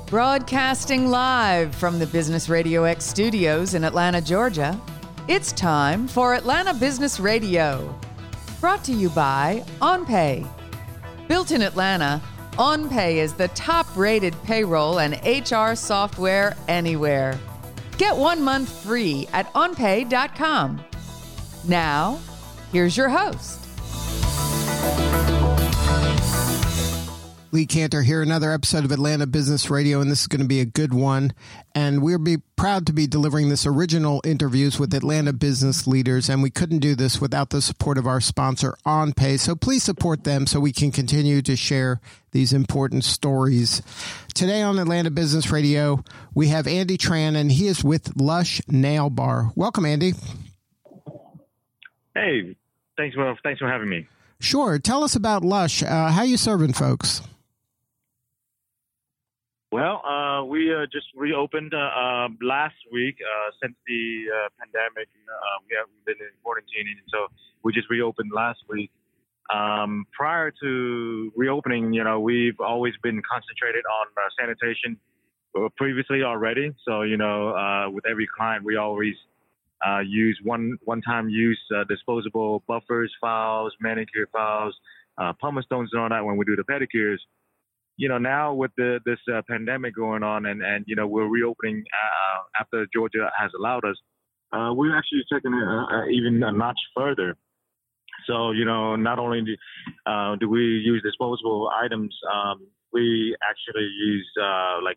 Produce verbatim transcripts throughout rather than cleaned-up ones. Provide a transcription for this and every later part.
Broadcasting live from the Business Radio X studios in Atlanta, Georgia, it's time for Atlanta Business Radio. Brought to you by OnPay. Built in Atlanta, OnPay is the top-rated payroll and H R software anywhere. Get one month free at on pay dot com. Now, here's your host. Lee Cantor here, another episode of Atlanta Business Radio, and this is going to be a good one. And we'll be proud to be delivering this original interviews with Atlanta business leaders, and we couldn't do this without the support of our sponsor, OnPay. So please support them so we can continue to share these important stories. Today on Atlanta Business Radio, we have Andy Tran, and he is with Lush Nail Bar. Welcome, Andy. Hey, thanks for, thanks for having me. Sure. Tell us about Lush. Uh, how you serving folks? Well, uh, we uh, just reopened uh, uh, last week. Uh, since the uh, pandemic, uh, we have been in quarantine, so we just reopened last week. Um, prior to reopening, you know, we've always been concentrated on uh, sanitation previously already. So, you know, uh, with every client, we always uh, use one one-time use uh, disposable buffers, files, manicure files, uh, pumice stones, and all that when we do the pedicures. You know, now with the, this uh, pandemic going on and, and, you know, we're reopening uh, after Georgia has allowed us, uh, we're actually taking it uh, even a notch further. So, you know, not only do, uh, do we use disposable items, um, we actually use uh, like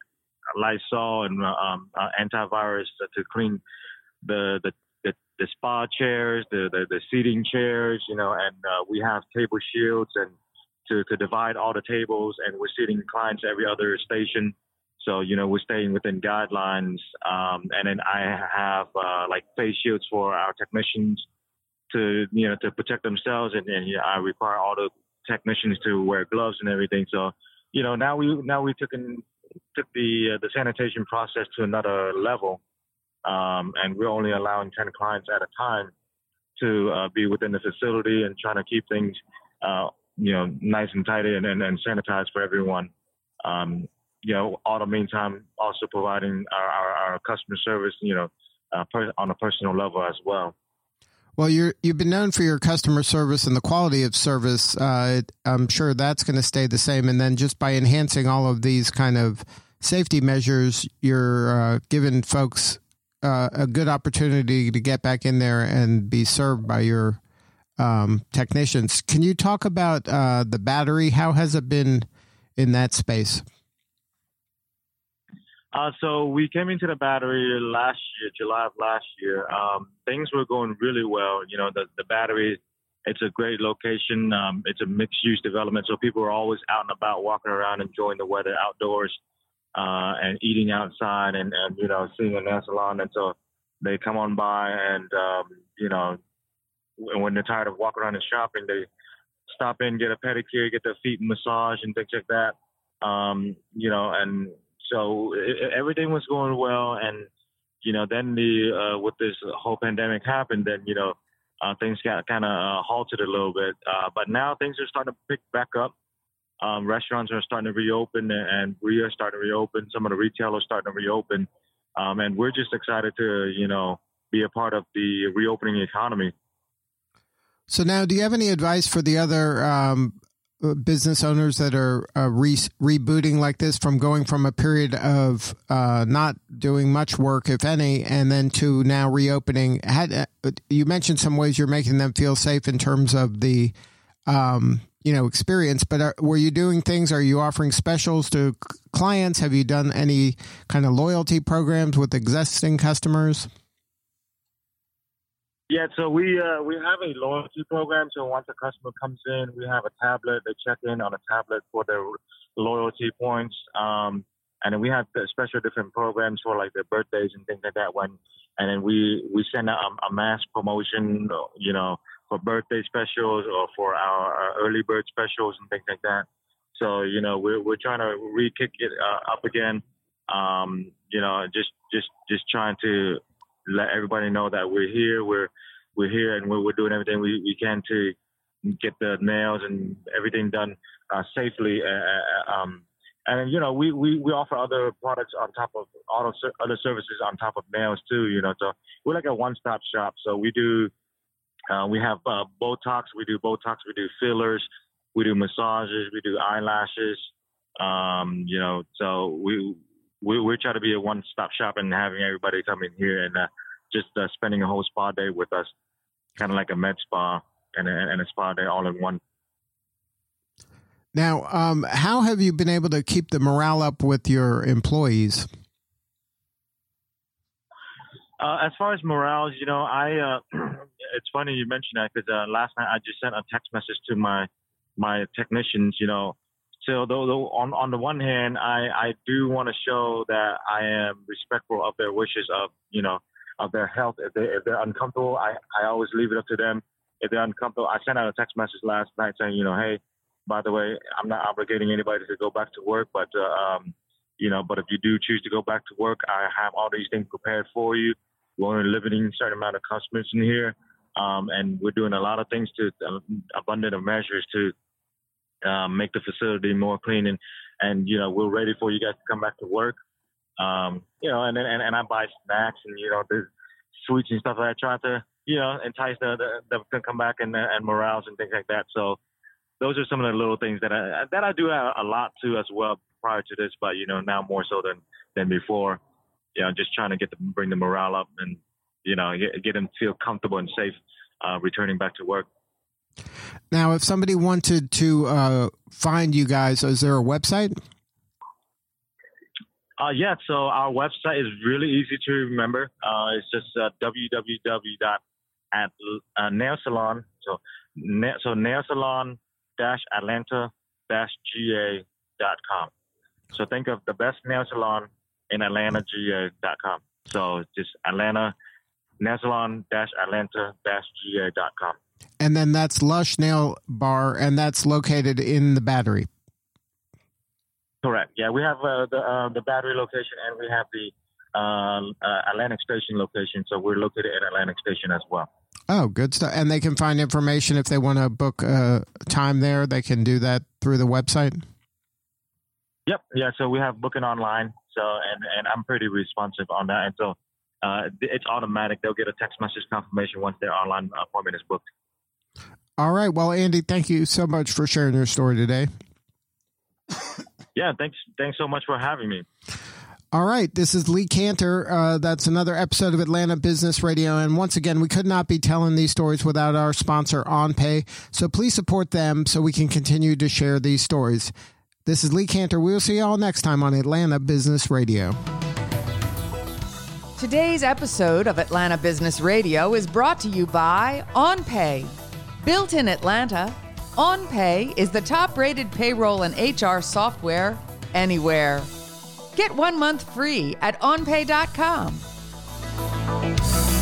Lysol and um, uh, antivirus to clean the, the, the, the spa chairs, the, the, the seating chairs, you know, and uh, we have table shields and To, to divide all the tables, and we're seating clients every other station. So, you know, we're staying within guidelines. Um, and then I have uh, like face shields for our technicians to, you know, to protect themselves. And, and you know, I require all the technicians to wear gloves and everything. So, you know, now we now we took in, took the uh, the sanitation process to another level, um, and we're only allowing ten clients at a time to uh, be within the facility and trying to keep things Uh, you know, nice and tidy and, and, and sanitized for everyone. Um, you know, all the meantime, also providing our, our, our customer service, you know, uh, per, on a personal level as well. Well, you're, you've been known for your customer service and the quality of service. Uh, I'm sure that's going to stay the same. And then just by enhancing all of these kind of safety measures, you're uh, giving folks uh, a good opportunity to get back in there and be served by your Um, technicians. Can you talk about uh, the battery? How has it been in that space? Uh, so we came into the battery last year, July of last year. Um, things were going really well. You know, the, the battery, it's a great location. Um, it's a mixed use development. So people are always out and about, walking around, enjoying the weather outdoors, uh, and eating outside and, and, you know, seeing a nail salon. And so they come on by and, um, you know, when they're tired of walking around and shopping, they stop in, get a pedicure, get their feet massaged and things like that. Um, you know, and so it, everything was going well. And, you know, then the, uh, with this whole pandemic happened, then, you know, uh, things got kind of uh, halted a little bit. Uh, but now things are starting to pick back up. Um, restaurants are starting to reopen, and we are starting to reopen. Some of the retailers starting to reopen. Um, and we're just excited to, you know, be a part of the reopening economy. So now, do you have any advice for the other um, business owners that are uh, re- rebooting like this, from going from a period of uh, not doing much work, if any, and then to now reopening? Had, uh, you mentioned some ways you're making them feel safe in terms of the, um, you know, experience, but are, were you doing things? Are you offering specials to clients? Have you done any kind of loyalty programs with existing customers? Yeah, so we uh, we have a loyalty program. So once a customer comes in, we have a tablet. They check in on a tablet for their loyalty points. Um, and then we have the special different programs for like their birthdays and things like that. When and then we, we send out a, a mass promotion, you know, for birthday specials or for our, our early bird specials and things like that. So, you know, we're we're trying to re-kick it uh, up again. Um, you know, just just just trying to let everybody know that we're here. We're we're here, and we're, we're doing everything we, we can to get the nails and everything done uh, safely. Uh, um, and you know, we, we, we offer other products on top of auto other services on top of nails too. You know, so we're like a one-stop shop. So we do uh, we have uh, Botox, we do Botox, we do fillers, we do massages, we do eyelashes. Um, you know, so we we we try to be a one-stop shop and having everybody come in here and uh, just uh, spending a whole spa day with us, kind of like a med spa and a, and a spa day all in one. Now, um, how have you been able to keep the morale up with your employees? Uh, as far as morale, you know, I uh, it's funny you mentioned that because uh, last night I just sent a text message to my my technicians. You know, so though, though on on the one hand, I I do want to show that I am respectful of their wishes of you know of their health. If they if they're uncomfortable, I I always leave it up to them. If they're uncomfortable, I sent out a text message last night saying, you know, hey, by the way, I'm not obligating anybody to go back to work, but, uh, um, you know, but if you do choose to go back to work, I have all these things prepared for you. We're only limiting a certain amount of customers in here. Um, and we're doing a lot of things to uh, abundant of measures to um, make the facility more clean. And, and, you know, we're ready for you guys to come back to work. Um, you know, and, and, and I buy snacks and, you know, the sweets and stuff like that, try to, you know, entice the, the, them to come back and, and morales and things like that. So, those are some of the little things that I that I do a, a lot too as well prior to this, but you know now more so than than before. You know, just trying to get them bring the morale up and you know get, get them feel comfortable and safe uh, returning back to work. Now, if somebody wanted to uh, find you guys, is there a website? Uh, yeah, so our website is really easy to remember. Uh, it's just uh, w w w dot at uh, nail salon. So na- so nail salon. dash Atlanta dash G A dot com. So think of the best nail salon in Atlanta, G A dot com. So just Atlanta, nail salon dash Atlanta dash G A dot com. And then that's Lush Nail Bar, and that's located in the Battery. Correct. Yeah, we have uh, the uh, the Battery location, and we have the uh, uh, Atlantic Station location. So we're located at Atlantic Station as well. Oh, good stuff. And they can find information if they want to book a time there. They can do that through the website. Yep. Yeah. So we have booking online. So, and, and I'm pretty responsive on that. And so uh, it's automatic. They'll get a text message confirmation once their online appointment is booked. All right. Well, Andy, thank you so much for sharing your story today. Yeah. Thanks. Thanks so much for having me. All right, this is Lee Cantor. Uh, that's another episode of Atlanta Business Radio. And once again, we could not be telling these stories without our sponsor, OnPay. So please support them so we can continue to share these stories. This is Lee Cantor. We'll see you all next time on Atlanta Business Radio. Today's episode of Atlanta Business Radio is brought to you by OnPay. Built in Atlanta, OnPay is the top-rated payroll and H R software anywhere. Get one month free at on pay dot com.